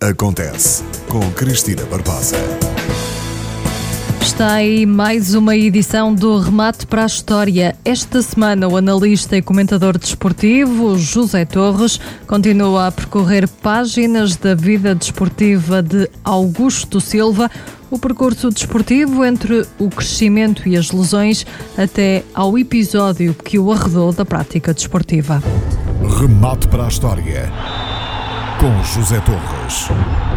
Acontece com Cristina Barbosa. Está aí mais uma edição do Remate para a História. Esta semana o analista e comentador desportivo José Torres continua a percorrer páginas da vida desportiva de Augusto Silva, o percurso desportivo entre o crescimento e as lesões até ao episódio que o arredou da prática desportiva. Remate para a História com José Torres.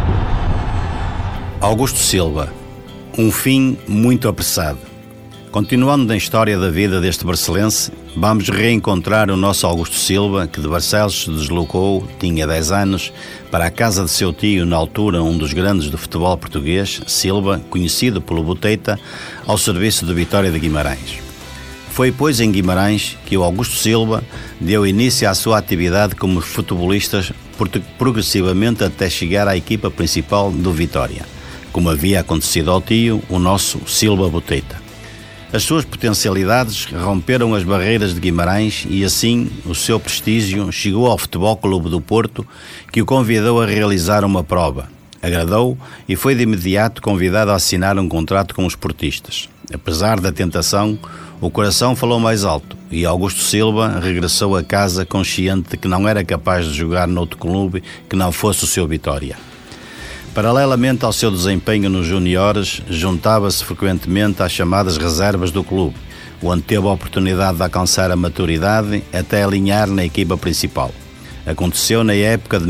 Augusto Silva, um fim muito apressado. Continuando na história da vida deste barcelense, vamos reencontrar o nosso Augusto Silva, que de Barcelos se deslocou, tinha 10 anos, para a casa de seu tio, na altura um dos grandes do futebol português, Silva, conhecido pelo Boteita, ao serviço do Vitória de Guimarães. Foi, pois, em Guimarães que o Augusto Silva deu início à sua atividade como futebolista, progressivamente até chegar à equipa principal do Vitória, como havia acontecido ao tio, o nosso Silva Boteita. As suas potencialidades romperam as barreiras de Guimarães e assim o seu prestígio chegou ao Futebol Clube do Porto, que o convidou a realizar uma prova. Agradou e foi de imediato convidado a assinar um contrato com os portistas. Apesar da tentação, o coração falou mais alto e Augusto Silva regressou a casa consciente de que não era capaz de jogar noutro clube que não fosse o seu Vitória. Paralelamente ao seu desempenho nos juniores, juntava-se frequentemente às chamadas reservas do clube, onde teve a oportunidade de alcançar a maturidade até alinhar na equipa principal. Aconteceu na época de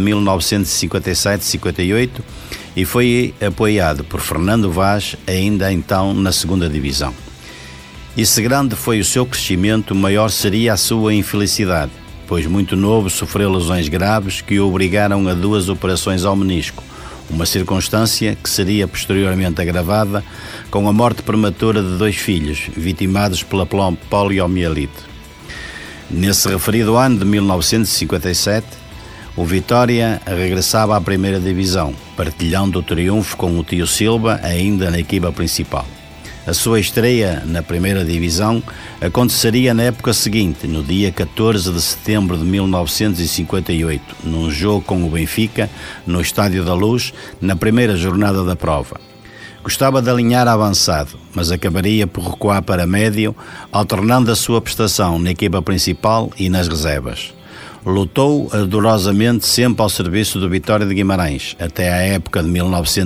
1957-58 e foi apoiado por Fernando Vaz, ainda então na segunda divisão. E se grande foi o seu crescimento, maior seria a sua infelicidade, pois muito novo sofreu lesões graves que o obrigaram a 2 operações ao menisco, uma circunstância que seria posteriormente agravada com a morte prematura de 2 filhos, vitimados pela poliomielite. Nesse referido ano de 1957, o Vitória regressava à primeira divisão, partilhando o triunfo com o tio Silva, ainda na equipa principal. A sua estreia na primeira divisão aconteceria na época seguinte, no dia 14 de setembro de 1958, num jogo com o Benfica, no Estádio da Luz, na primeira jornada da prova. Gostava de alinhar avançado, mas acabaria por recuar para médio, alternando a sua prestação na equipa principal e nas reservas. Lutou ardorosamente sempre ao serviço do Vitória de Guimarães, até à época de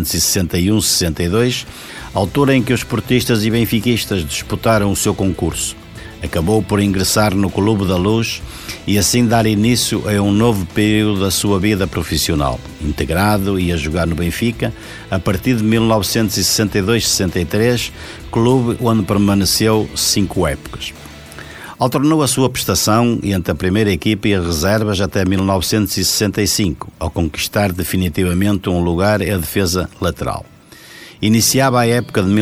1961-62, altura em que os portistas e benfiquistas disputaram o seu concurso. Acabou por ingressar no Clube da Luz e assim dar início a um novo período da sua vida profissional, integrado e a jogar no Benfica, a partir de 1962-63, clube onde permaneceu 5 épocas. Alternou a sua prestação entre a primeira equipa e as reservas até 1965, ao conquistar definitivamente um lugar à defesa lateral. Iniciava a época de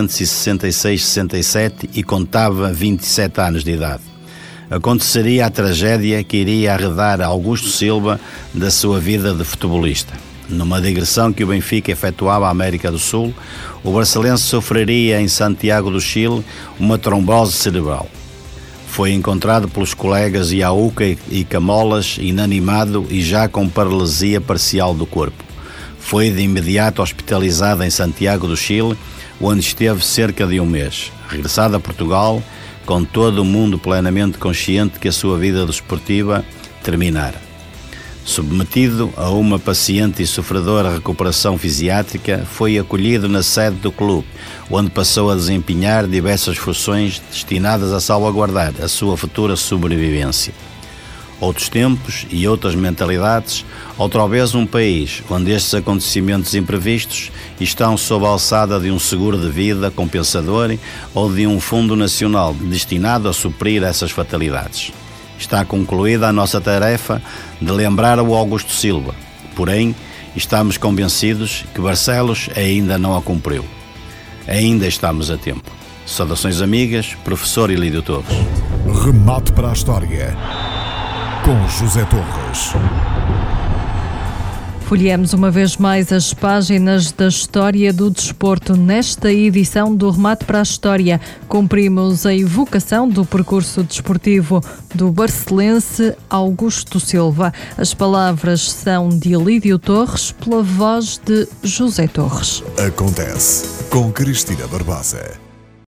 1966-67 e contava 27 anos de idade. Aconteceria a tragédia que iria arredar Augusto Silva da sua vida de futebolista. Numa digressão que o Benfica efetuava à América do Sul, o barcelense sofreria em Santiago do Chile uma trombose cerebral. Foi encontrado pelos colegas Iauca e Camolas, inanimado e já com paralisia parcial do corpo. Foi de imediato hospitalizado em Santiago do Chile, onde esteve cerca de um mês. Regressado a Portugal, com todo o mundo plenamente consciente que a sua vida desportiva terminara. Submetido a uma paciente e sofredora recuperação fisiátrica, foi acolhido na sede do clube, onde passou a desempenhar diversas funções destinadas a salvaguardar a sua futura sobrevivência. Outros tempos e outras mentalidades, outra vez um país onde estes acontecimentos imprevistos estão sob a alçada de um seguro de vida compensador ou de um fundo nacional destinado a suprir essas fatalidades. Está concluída a nossa tarefa de lembrar o Augusto Silva, porém, estamos convencidos que Barcelos ainda não a cumpriu. Ainda estamos a tempo. Saudações amigas, professor Ilídio Torres. Remate para a História com José Torres. Folheamos uma vez mais as páginas da história do desporto. Nesta edição do Remate para a História, cumprimos a evocação do percurso desportivo do barcelense Augusto Silva. As palavras são de Elídio Torres, pela voz de José Torres. Acontece com Cristina Barbosa.